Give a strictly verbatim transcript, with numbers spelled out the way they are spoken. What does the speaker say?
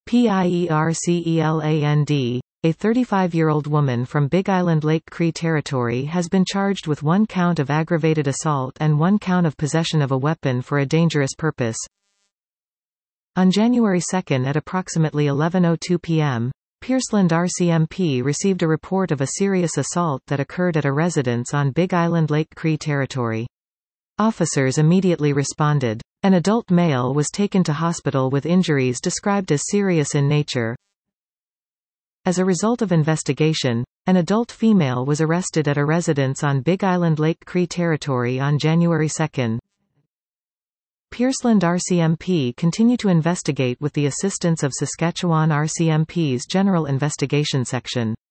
PIERCELAND. A thirty-five-year-old woman from Big Island Lake Cree Territory has been charged with one count of aggravated assault and one count of possession of a weapon for a dangerous purpose. On January second at approximately eleven oh two p m, Pierceland R C M P received a report of a serious assault that occurred at a residence on Big Island Lake Cree Territory. Officers immediately responded. An adult male was taken to hospital with injuries described as serious in nature. As a result of investigation, an adult female was arrested at a residence on Big Island Lake Cree Territory on January second. Pierceland R C M P continue to investigate with the assistance of Saskatchewan R C M P's General Investigation Section.